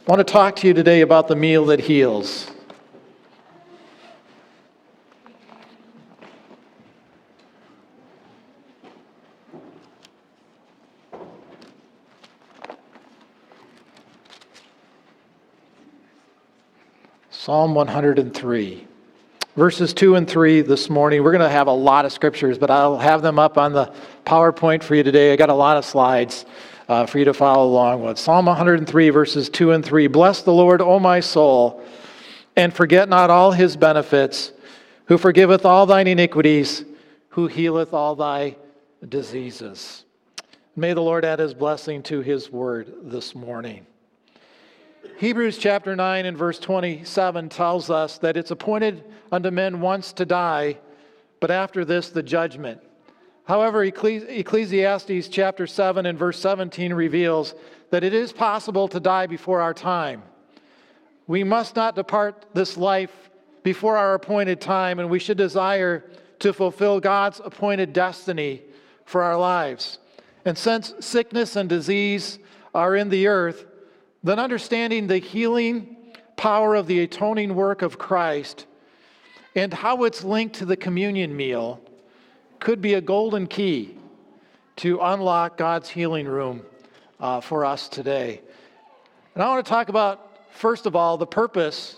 I want to talk to you today about the meal that heals. Psalm 103, verses 2 and 3 this morning. We're going to have a lot of scriptures, but I'll have them up on the PowerPoint for you today. I got a lot of slides for you to follow along with. Psalm 103, verses 2 and 3. Bless the Lord, O my soul, and forget not all his benefits, who forgiveth all thine iniquities, who healeth all thy diseases. May the Lord add his blessing to his word this morning. Hebrews chapter 9 and verse 27 tells us that it's appointed unto men once to die, but after this the judgment. However, Ecclesiastes chapter 7 and verse 17 reveals that it is possible to die before our time. We must not depart this life before our appointed time, and we should desire to fulfill God's appointed destiny for our lives. And since sickness and disease are in the earth, then understanding the healing power of the atoning work of Christ and how it's linked to the communion meal could be a golden key to unlock God's healing room for us today. And I want to talk about, first of all, the purpose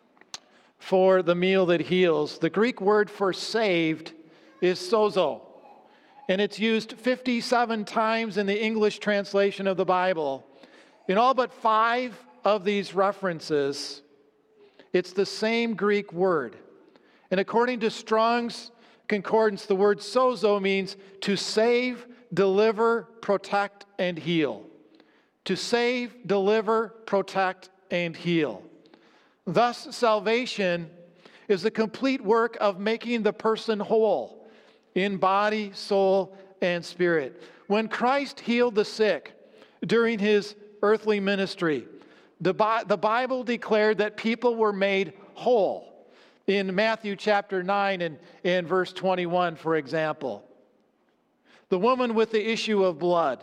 for the meal that heals. The Greek word for saved is sozo, and it's used 57 times in the English translation of the Bible. In all but 5 of these references, it's the same Greek word. And according to Strong's Concordance, the word sozo means to save, deliver, protect, and heal. To save, deliver, protect, and heal. Thus, salvation is the complete work of making the person whole in body, soul, and spirit. When Christ healed the sick during his earthly ministry, the Bible declared that people were made whole. In Matthew chapter 9 and verse 21, for example. The woman with the issue of blood,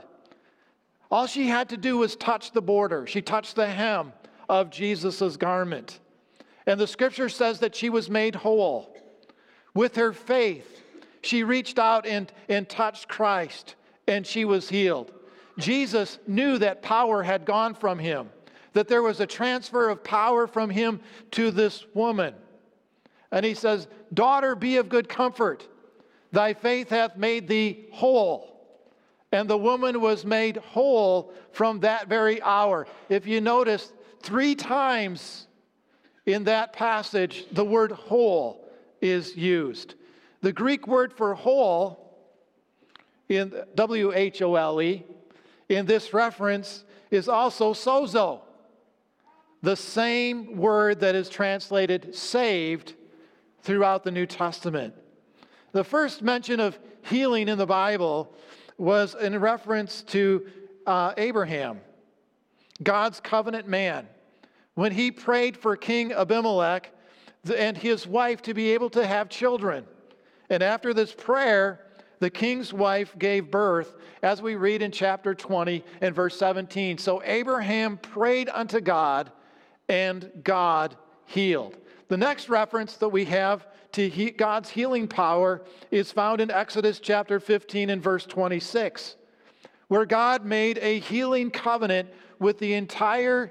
all she had to do was touch the border. She touched the hem of Jesus' garment. And the scripture says that she was made whole. With her faith, she reached out and touched Christ, and she was healed. Jesus knew that power had gone from him, that there was a transfer of power from him to this woman. And he says, "Daughter, be of good comfort. Thy faith hath made thee whole." And the woman was made whole from that very hour. If you notice, 3 times in that passage, the word whole is used. The Greek word for whole, in W-H-O-L-E, in this reference is also sozo, the same word that is translated saved throughout the New Testament. The first mention of healing in the Bible was in reference to Abraham, God's covenant man, when he prayed for King Abimelech and his wife to be able to have children. And after this prayer, the king's wife gave birth, as we read in chapter 20 and verse 17. So Abraham prayed unto God, and God healed. The next reference that we have to God's healing power is found in Exodus chapter 15 and verse 26, where God made a healing covenant with the entire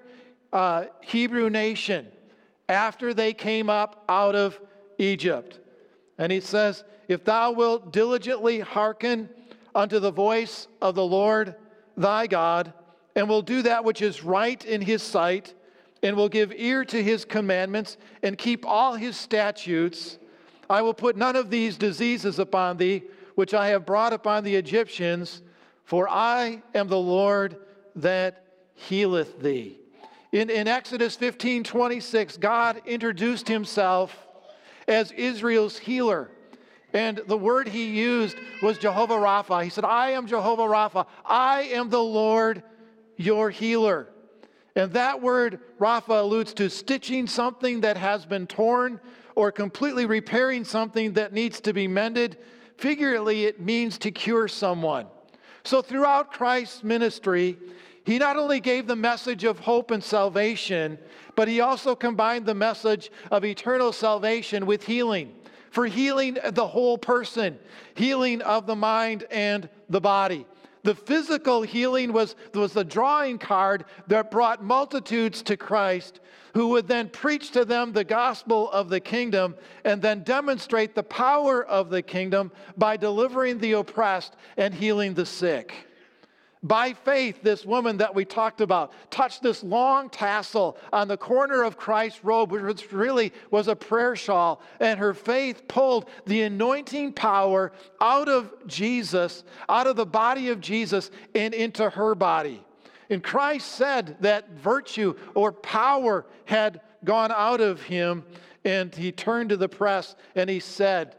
Hebrew nation after they came up out of Egypt. And he says, "If thou wilt diligently hearken unto the voice of the Lord thy God, and will do that which is right in his sight, and will give ear to his commandments, and keep all his statutes, I will put none of these diseases upon thee, which I have brought upon the Egyptians, for I am the Lord that healeth thee." In Exodus 15:26, God introduced himself as Israel's healer. And the word he used was Jehovah Rapha. He said, "I am Jehovah Rapha. I am the Lord, your healer." And that word Rapha alludes to stitching something that has been torn or completely repairing something that needs to be mended. Figuratively, it means to cure someone. So throughout Christ's ministry, He not only gave the message of hope and salvation, but he also combined the message of eternal salvation with healing. For healing the whole person, healing of the mind and the body. The physical healing was the drawing card that brought multitudes to Christ, who would then preach to them the gospel of the kingdom and then demonstrate the power of the kingdom by delivering the oppressed and healing the sick. By faith, this woman that we talked about touched this long tassel on the corner of Christ's robe, which really was a prayer shawl, and her faith pulled the anointing power out of Jesus, out of the body of Jesus, and into her body. And Christ said that virtue or power had gone out of him, and he turned to the press and he said,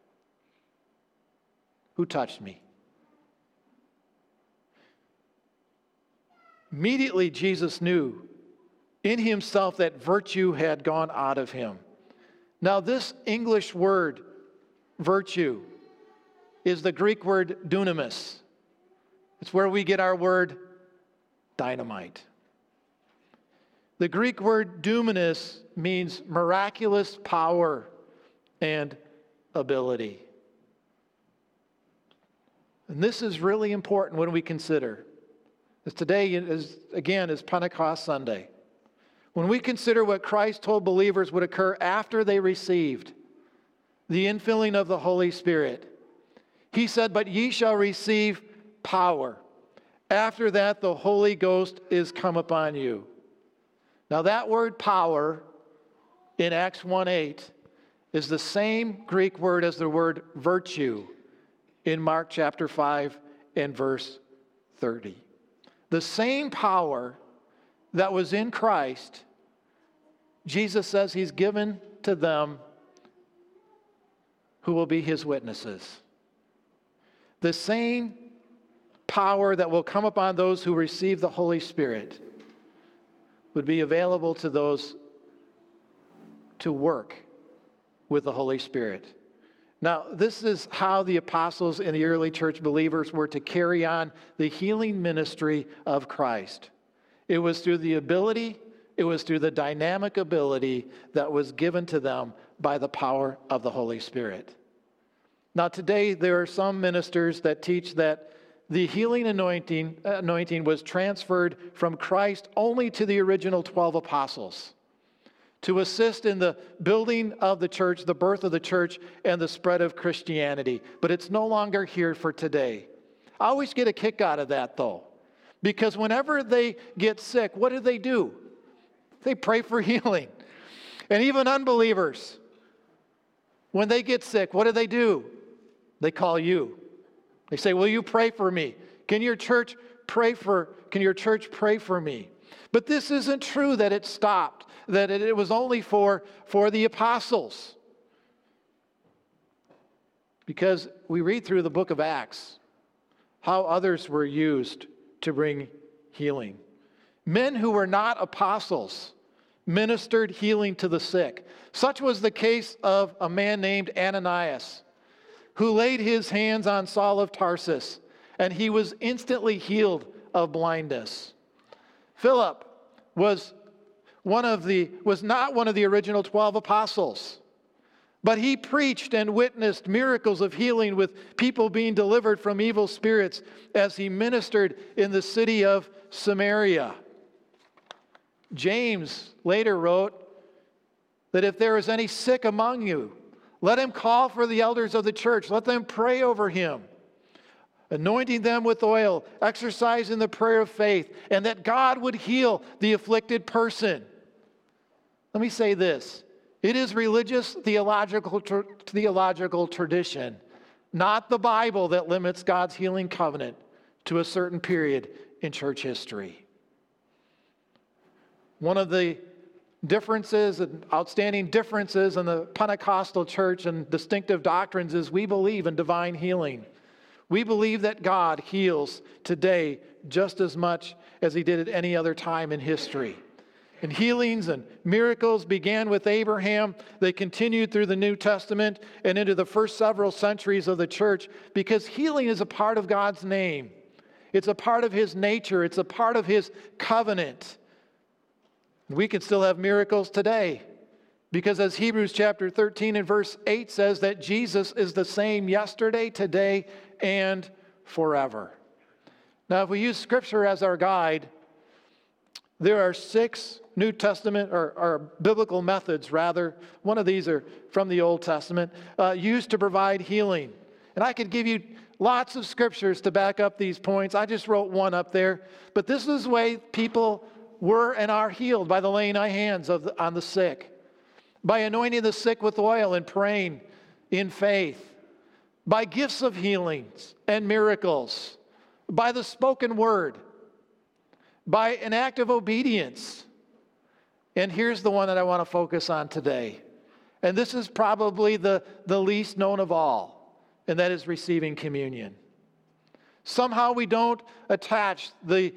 "Who touched me?" Immediately, Jesus knew in himself that virtue had gone out of him. Now, this English word, virtue, is the Greek word dunamis. It's where we get our word dynamite. The Greek word dunamis means miraculous power and ability. And this is really important when we consider. As today is Pentecost Sunday. When we consider what Christ told believers would occur after they received the infilling of the Holy Spirit, he said, "But ye shall receive power. After that, the Holy Ghost is come upon you." Now that word power in Acts 1:8 is the same Greek word as the word virtue in Mark chapter 5 and verse 30. The same power that was in Christ, Jesus says he's given to them who will be his witnesses. The same power that will come upon those who receive the Holy Spirit would be available to those to work with the Holy Spirit. Now, this is how the apostles and the early church believers were to carry on the healing ministry of Christ. It was through the dynamic ability that was given to them by the power of the Holy Spirit. Now, today there are some ministers that teach that the healing anointing was transferred from Christ only to the original 12 apostles, to assist in the building of the church, the birth of the church, and the spread of Christianity. But it's no longer here for today. I always get a kick out of that, though, because whenever they get sick, what do? They pray for healing. And even unbelievers, when they get sick, what do? They call you. They say, "Will you pray for me? Can your church pray for me?" But this isn't true that it stopped, that it was only for the apostles. Because we read through the book of Acts how others were used to bring healing. Men who were not apostles ministered healing to the sick. Such was the case of a man named Ananias, who laid his hands on Saul of Tarsus, and he was instantly healed of blindness. Philip was not one of the original 12 apostles, but he preached and witnessed miracles of healing with people being delivered from evil spirits as he ministered in the city of Samaria. James later wrote that if there is any sick among you, let him call for the elders of the church. Let them pray over him, anointing them with oil, exercising the prayer of faith, and that God would heal the afflicted person. Let me say this. It is religious theological tradition, not the Bible, that limits God's healing covenant to a certain period in church history. One of the differences and outstanding differences in the Pentecostal church and distinctive doctrines is we believe in divine healing. We believe that God heals today just as much as he did at any other time in history. And healings and miracles began with Abraham. They continued through the New Testament and into the first several centuries of the church because healing is a part of God's name. It's a part of his nature. It's a part of his covenant. We can still have miracles today because as Hebrews chapter 13 and verse 8 says that Jesus is the same yesterday, today, and forever. Now, if we use Scripture as our guide, there are 6 New Testament or biblical methods, rather. One of these are from the Old Testament, used to provide healing. And I could give you lots of scriptures to back up these points. I just wrote one up there. But this is the way people were and are healed, by the laying on hands on the sick, by anointing the sick with oil and praying in faith, by gifts of healings and miracles, by the spoken word, by an act of obedience. And here's the one that I want to focus on today. And this is probably the least known of all, and that is receiving communion. Somehow we don't attach the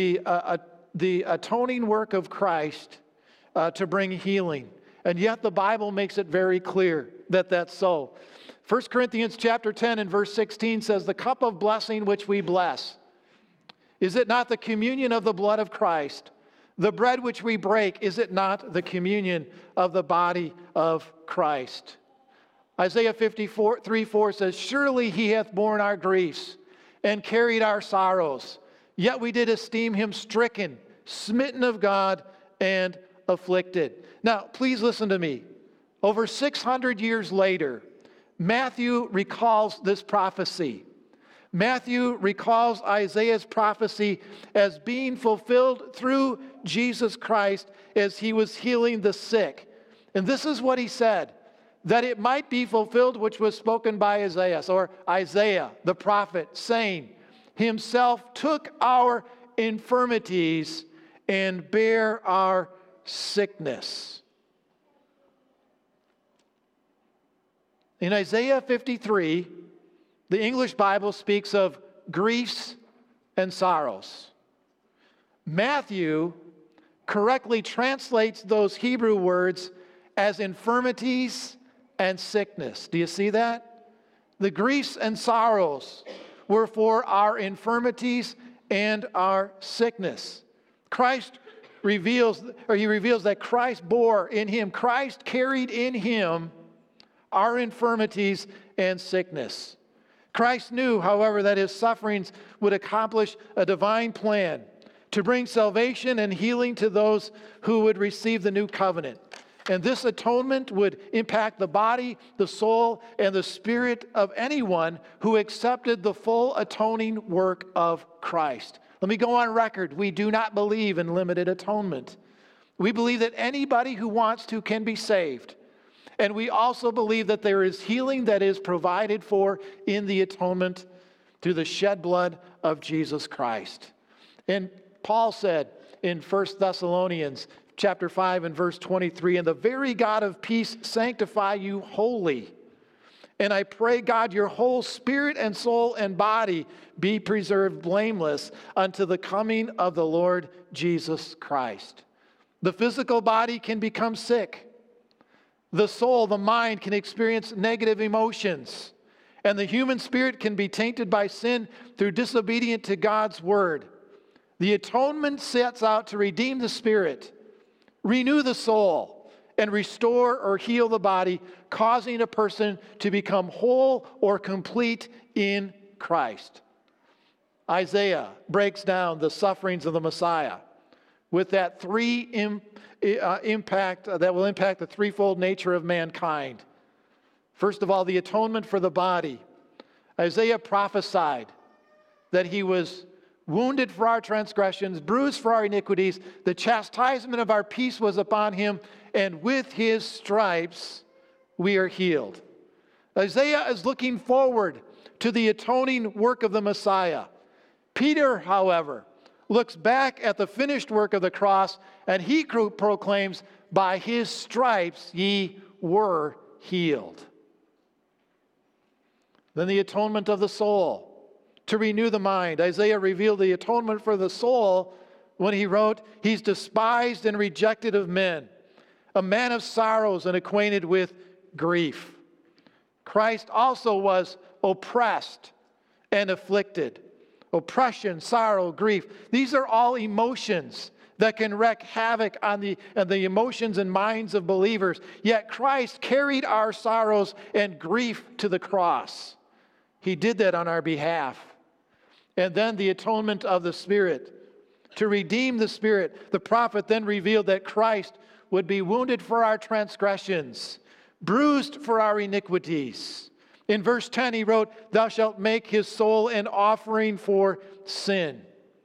atoning work of Christ to bring healing. And yet the Bible makes it very clear that that's so. 1 Corinthians chapter 10 and verse 16 says, "The cup of blessing which we bless, is it not the communion of the blood of Christ? The bread which we break, is it not the communion of the body of Christ?" Isaiah 53:4 says, "Surely he hath borne our griefs and carried our sorrows. Yet we did esteem him stricken, smitten of God, and afflicted." Now, please listen to me. Over 600 years later, Matthew recalls this prophecy. Matthew recalls Isaiah's prophecy as being fulfilled through Jesus Christ as he was healing the sick. And this is what he said, that it might be fulfilled which was spoken by Isaiah, or Isaiah the prophet, saying, "Himself took our infirmities and bare our sickness." In Isaiah 53, the English Bible speaks of griefs and sorrows. Matthew correctly translates those Hebrew words as infirmities and sickness. Do you see that? The griefs and sorrows were for our infirmities and our sickness. Christ reveals that Christ bore in him, Christ carried in him our infirmities and sickness. Christ knew, however, that his sufferings would accomplish a divine plan to bring salvation and healing to those who would receive the new covenant. And this atonement would impact the body, the soul, and the spirit of anyone who accepted the full atoning work of Christ. Let me go on record. We do not believe in limited atonement. We believe that anybody who wants to can be saved. And we also believe that there is healing that is provided for in the atonement through the shed blood of Jesus Christ. And Paul said in 1 Thessalonians chapter 5 and verse 23, "And the very God of peace sanctify you wholly. And I pray, God, your whole spirit and soul and body be preserved blameless unto the coming of the Lord Jesus Christ." The physical body can become sick. The soul, the mind, can experience negative emotions. And the human spirit can be tainted by sin through disobedience to God's word. The atonement sets out to redeem the spirit, renew the soul, and restore or heal the body, causing a person to become whole or complete in Christ. Isaiah breaks down the sufferings of the Messiah with that impact that will impact the threefold nature of mankind. First of all, the atonement for the body. Isaiah prophesied that he was wounded for our transgressions, bruised for our iniquities. The chastisement of our peace was upon him, and with his stripes we are healed. Isaiah is looking forward to the atoning work of the Messiah. Peter, however, looks back at the finished work of the cross, and he proclaims, "By his stripes ye were healed." Then the atonement of the soul, to renew the mind. Isaiah revealed the atonement for the soul when he wrote, "He's despised and rejected of men, a man of sorrows and acquainted with grief." Christ also was oppressed and afflicted. oppression, sorrow, grief. These are all emotions that can wreak havoc on the emotions and minds of believers. Yet Christ carried our sorrows and grief to the cross. He did that on our behalf. And then the atonement of the Spirit. To redeem the Spirit, the prophet then revealed that Christ would be wounded for our transgressions, bruised for our iniquities. In verse 10 he wrote, "Thou shalt make his soul an offering for sin."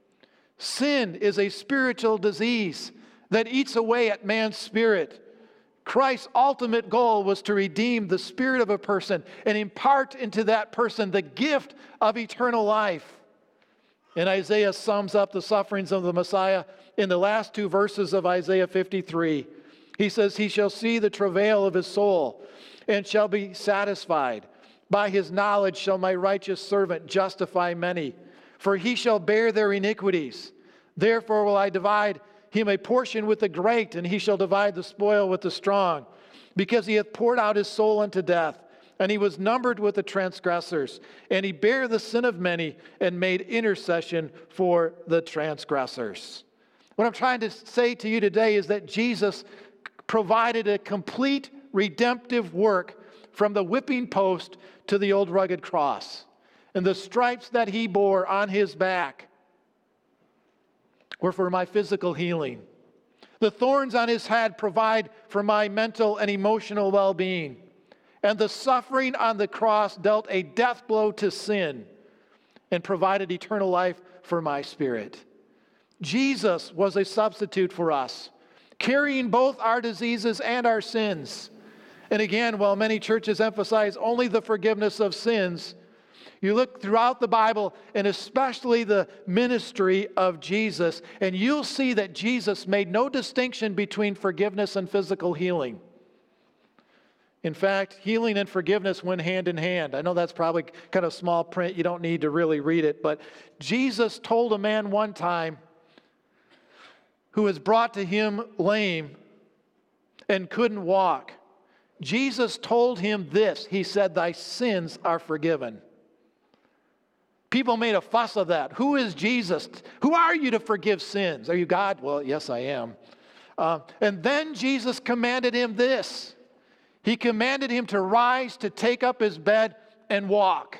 Sin is a spiritual disease that eats away at man's spirit. Christ's ultimate goal was to redeem the spirit of a person and impart into that person the gift of eternal life. And Isaiah sums up the sufferings of the Messiah in the last two verses of Isaiah 53. He says, "He shall see the travail of his soul and shall be satisfied. By his knowledge shall my righteous servant justify many. For he shall bear their iniquities. Therefore will I divide him a portion with the great, and he shall divide the spoil with the strong. Because he hath poured out his soul unto death, and he was numbered with the transgressors. And he bare the sin of many, and made intercession for the transgressors." What I'm trying to say to you today is that Jesus provided a complete redemptive work from the whipping post to the old rugged cross. And the stripes that he bore on his back were for my physical healing. The thorns on his head provide for my mental and emotional well-being. And the suffering on the cross dealt a death blow to sin and provided eternal life for my spirit. Jesus was a substitute for us, carrying both our diseases and our sins. And again, while many churches emphasize only the forgiveness of sins, you look throughout the Bible, and especially the ministry of Jesus, and you'll see that Jesus made no distinction between forgiveness and physical healing. In fact, healing and forgiveness went hand in hand. I know that's probably kind of small print. You don't need to really read it. But Jesus told a man one time who was brought to him lame and couldn't walk. Jesus told him this. He said, "Thy sins are forgiven." People made a fuss of that. Who is Jesus? Who are you to forgive sins? Are you God? Well, yes, I am. And then Jesus commanded him this. He commanded him to rise, to take up his bed, and walk.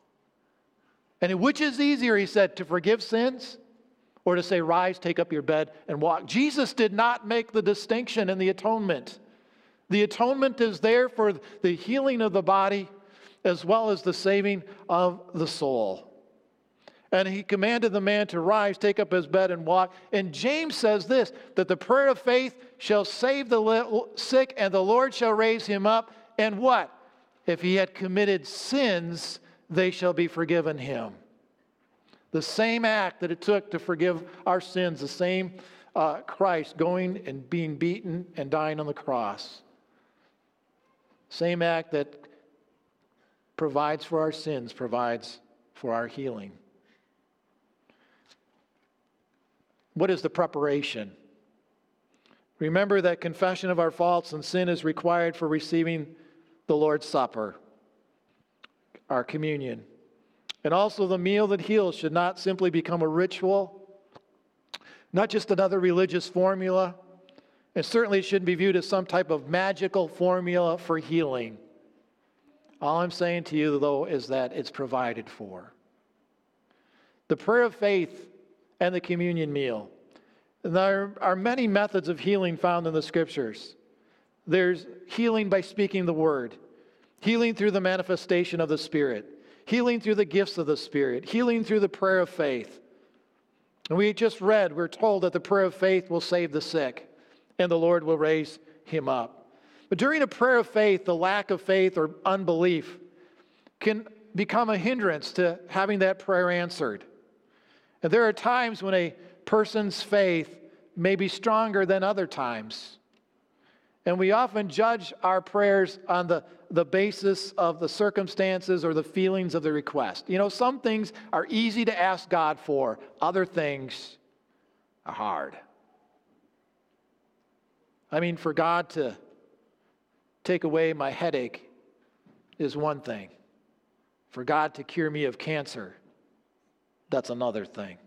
And which is easier, he said, to forgive sins or to say, "Rise, take up your bed, and walk"? Jesus did not make the distinction in the atonement. The atonement is there for the healing of the body as well as the saving of the soul. And he commanded the man to rise, take up his bed, and walk. And James says this, that the prayer of faith shall save the sick, and the Lord shall raise him up. And what? If he had committed sins, they shall be forgiven him. The same act that it took to forgive our sins, the same Christ going and being beaten and dying on the cross. Same act that provides for our sins, provides for our healing. What is the preparation? Remember that confession of our faults and sin is required for receiving the Lord's Supper, our communion. And also the meal that heals should not simply become a ritual, not just another religious formula, and certainly it shouldn't be viewed as some type of magical formula for healing. All I'm saying to you, though, is that it's provided for. The prayer of faith and the communion meal. And there are many methods of healing found in the Scriptures. There's healing by speaking the Word, healing through the manifestation of the Spirit, healing through the gifts of the Spirit, healing through the prayer of faith. And we just read, we're told that the prayer of faith will save the sick, and the Lord will raise him up. But during a prayer of faith, the lack of faith or unbelief can become a hindrance to having that prayer answered. And there are times when a person's faith may be stronger than other times. And we often judge our prayers on the basis of the circumstances or the feelings of the request. You know, some things are easy to ask God for. Other things are hard. I mean, for God to take away my headache is one thing. For God to cure me of cancer that's another thing.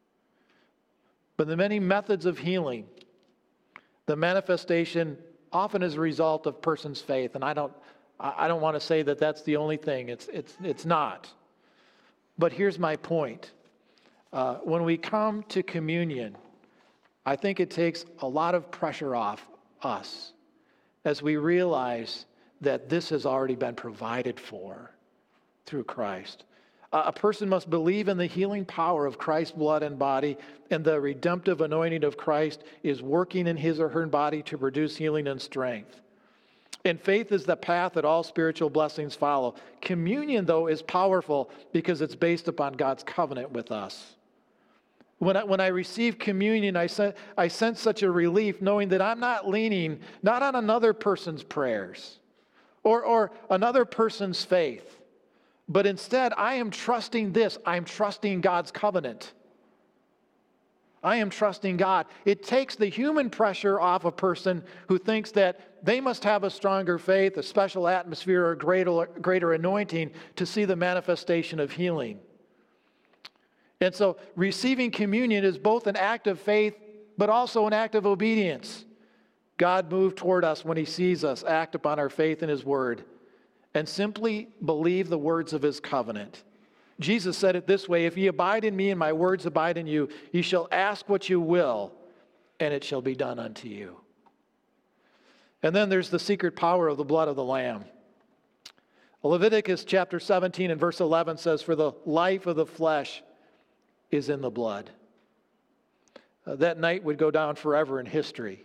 But the many methods of healing, the manifestation often is a result of person's faith. And I don't want to say that that's the only thing. It's not. But here's my point. When we come to communion, I think it takes a lot of pressure off us as we realize that this has already been provided for through Christ. A person must believe in the healing power of Christ's blood and body, and the redemptive anointing of Christ is working in his or her body to produce healing and strength. And faith is the path that all spiritual blessings follow. Communion, though, is powerful because it's based upon God's covenant with us. When I receive communion, I sense such a relief knowing that I'm not leaning not on another person's prayers or another person's faith, but instead I am trusting this. I'm trusting God's covenant. I am trusting God. It takes the human pressure off a person who thinks that they must have a stronger faith, a special atmosphere, or greater anointing to see the manifestation of healing. And so receiving communion is both an act of faith, but also an act of obedience. God moved toward us when he sees us act upon our faith in his word and simply believe the words of his covenant. Jesus said it this way, "If ye abide in me and my words abide in you, ye shall ask what you will, and it shall be done unto you." And then there's the secret power of the blood of the Lamb. Leviticus chapter 17 and verse 11 says, "For the life of the flesh is in the blood." That night would go down forever in history.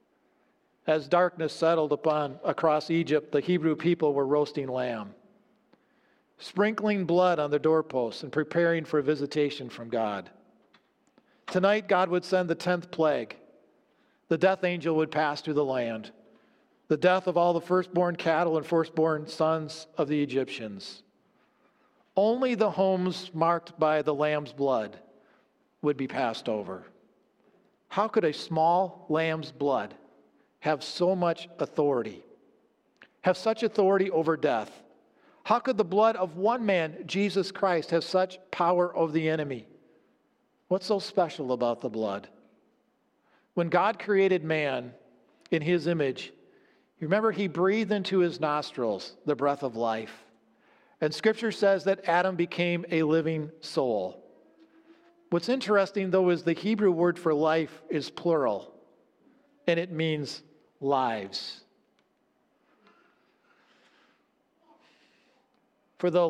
As darkness settled across Egypt, the Hebrew people were roasting lamb, sprinkling blood on the doorposts and preparing for visitation from God. Tonight, God would send the 10th plague. The death angel would pass through the land. The death of all the firstborn cattle and firstborn sons of the Egyptians. Only the homes marked by the lamb's blood would be passed over. How could a small lamb's blood have so much authority? Have such authority over death? How could the blood of one man, Jesus Christ, have such power over the enemy? What's so special about the blood? When God created man in his image, you remember he breathed into his nostrils the breath of life. And Scripture says that Adam became a living soul. What's interesting, though, is the Hebrew word for life is plural, and it means lives. For the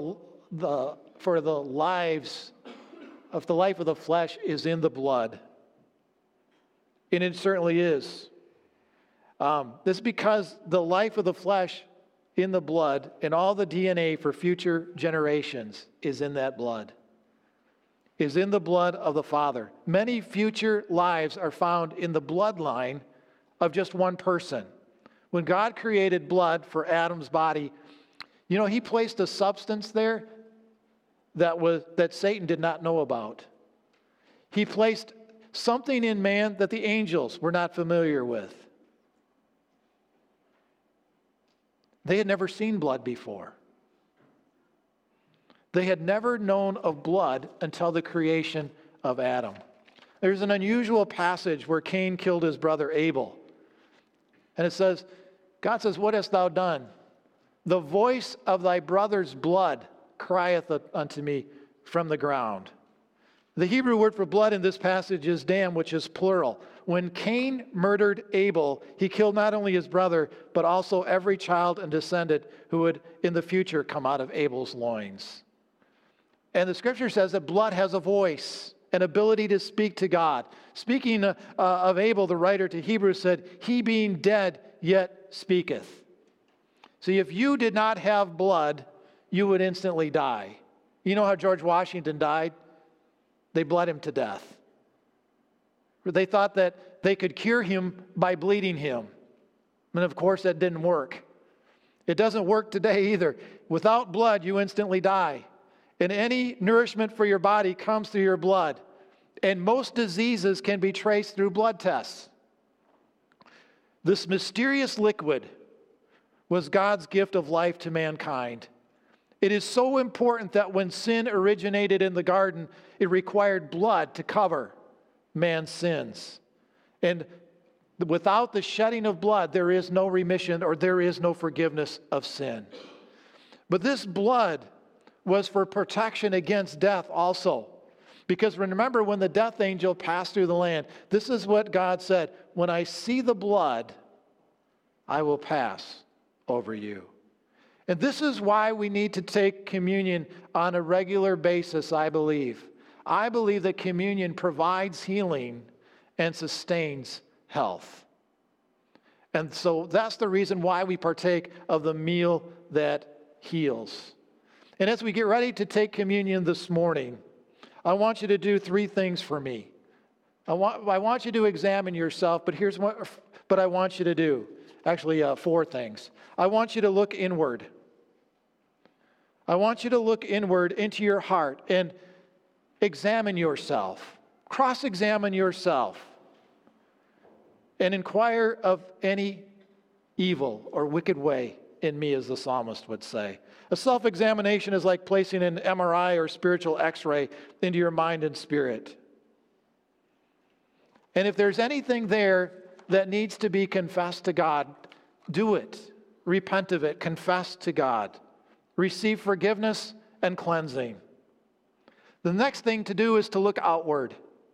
lives of the life of the flesh is in the blood, and it certainly is. This is because the life of the flesh in the blood and all the DNA for future generations is in that blood, is in the blood of the Father. Many future lives are found in the bloodline of just one person. When God created blood for Adam's body, he placed a substance there that Satan did not know about. He placed something in man that the angels were not familiar with. They had never seen blood before. They had never known of blood until the creation of Adam. There's an unusual passage where Cain killed his brother Abel. And it says, God says, "What hast thou done? The voice of thy brother's blood crieth unto me from the ground." The Hebrew word for blood in this passage is dam, which is plural. When Cain murdered Abel, he killed not only his brother, but also every child and descendant who would in the future come out of Abel's loins. And the Scripture says that blood has a voice, an ability to speak to God. Speaking of Abel, the writer to Hebrews said, "He being dead yet speaketh." See, if you did not have blood, you would instantly die. You know how George Washington died? They bled him to death. They thought that they could cure him by bleeding him. And of course, that didn't work. It doesn't work today either. Without blood, you instantly die. And any nourishment for your body comes through your blood. And most diseases can be traced through blood tests. This mysterious liquid was God's gift of life to mankind. It is so important that when sin originated in the garden, it required blood to cover man's sins. And without the shedding of blood, there is no remission or there is no forgiveness of sin. But this blood was for protection against death also. Because remember, when the death angel passed through the land, this is what God said, "When I see the blood, I will pass over you." And this is why we need to take communion on a regular basis, I believe. I believe that communion provides healing and sustains health. And so that's the reason why we partake of the meal that heals. And as we get ready to take communion this morning, I want you to do three things for me. I want you to examine yourself, but I want you to do. Actually, four things. I want you to look inward. I want you to look inward into your heart and examine yourself. Cross-examine yourself. And inquire of any evil or wicked way in me, as the psalmist would say. A self-examination is like placing an MRI or spiritual x-ray into your mind and spirit. And if there's anything there that needs to be confessed to God, do it. Repent of it. Confess to God. Receive forgiveness and cleansing. The next thing to do is to look outward.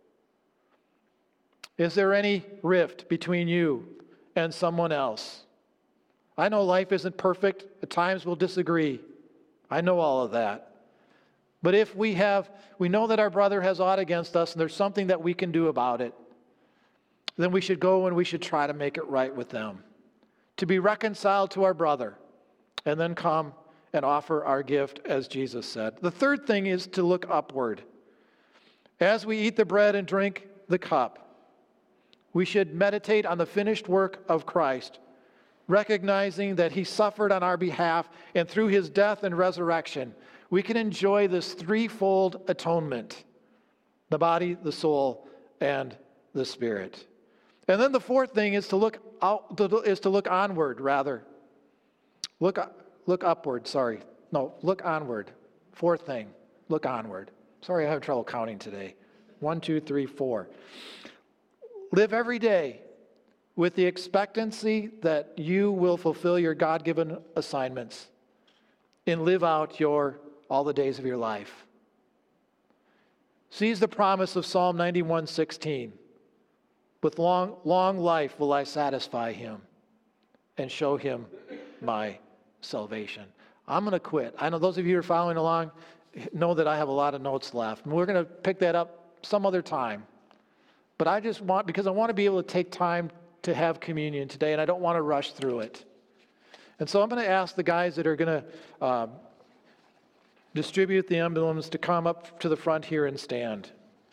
Is there any rift between you and someone else? I know life isn't perfect. At times we'll disagree. I know all of that. But if we know that our brother has aught against us and there's something that we can do about it, then we should go and we should try to make it right with them. To be reconciled to our brother and then come and offer our gift as Jesus said. The third thing is to look upward. As we eat the bread and drink the cup, we should meditate on the finished work of Christ, recognizing that he suffered on our behalf, and through his death and resurrection, we can enjoy this threefold atonement: the body, the soul, and the spirit. And then the fourth thing is to look onward, rather. Look upward, sorry. No, look onward. Fourth thing, look onward. Sorry, I have trouble counting today. 1, 2, 3, 4. Live every day with the expectancy that you will fulfill your God-given assignments and live out all the days of your life. Seize the promise of Psalm 91:16. With long life will I satisfy him and show him my salvation. I'm going to quit. I know those of you who are following along know that I have a lot of notes left. And we're going to pick that up some other time. But because I want to be able to take time to have communion today, and I don't want to rush through it. And so I'm going to ask the guys that are going to distribute the emblems to come up to the front here and stand.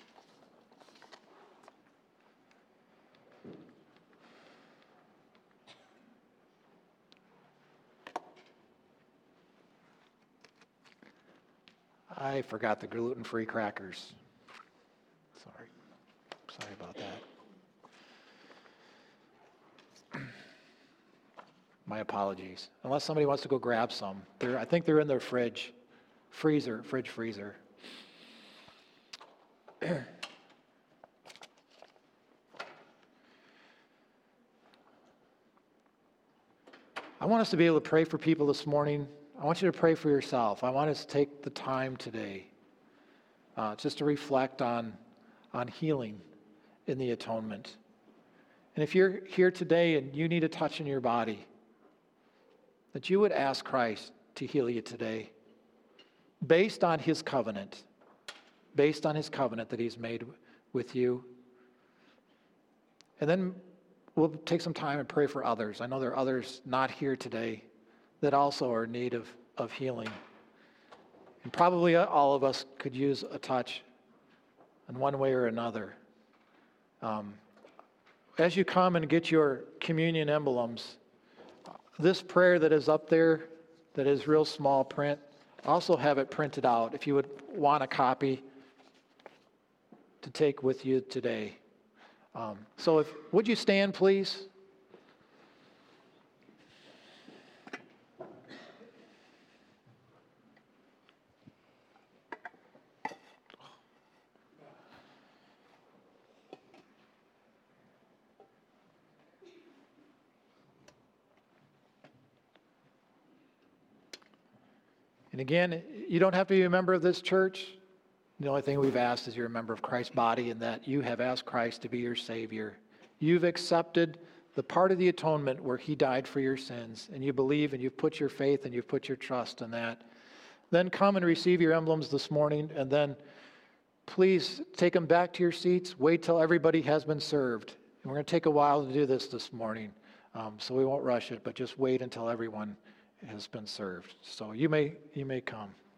I forgot the gluten-free crackers. Sorry about that. My apologies. Unless somebody wants to go grab some. I think they're in their fridge freezer. I want us to be able to pray for people this morning. I want you to pray for yourself. I want us to take the time today just to reflect on healing in the atonement. And if you're here today and you need a touch in your body, that you would ask Christ to heal you today based on his covenant that he's made with you. And then we'll take some time and pray for others. I know there are others not here today that also are in need of healing. And probably all of us could use a touch in one way or another. As you come and get your communion emblems, this prayer that is up there, that is real small print, also have it printed out if you would want a copy to take with you today. So would you stand, please? And again, you don't have to be a member of this church. The only thing we've asked is you're a member of Christ's body and that you have asked Christ to be your Savior. You've accepted the part of the atonement where He died for your sins, and you believe and you've put your faith and you've put your trust in that. Then come and receive your emblems this morning, and then please take them back to your seats. Wait till everybody has been served. And we're going to take a while to do this morning, so we won't rush it, but just wait until everyone has been served. So you may come.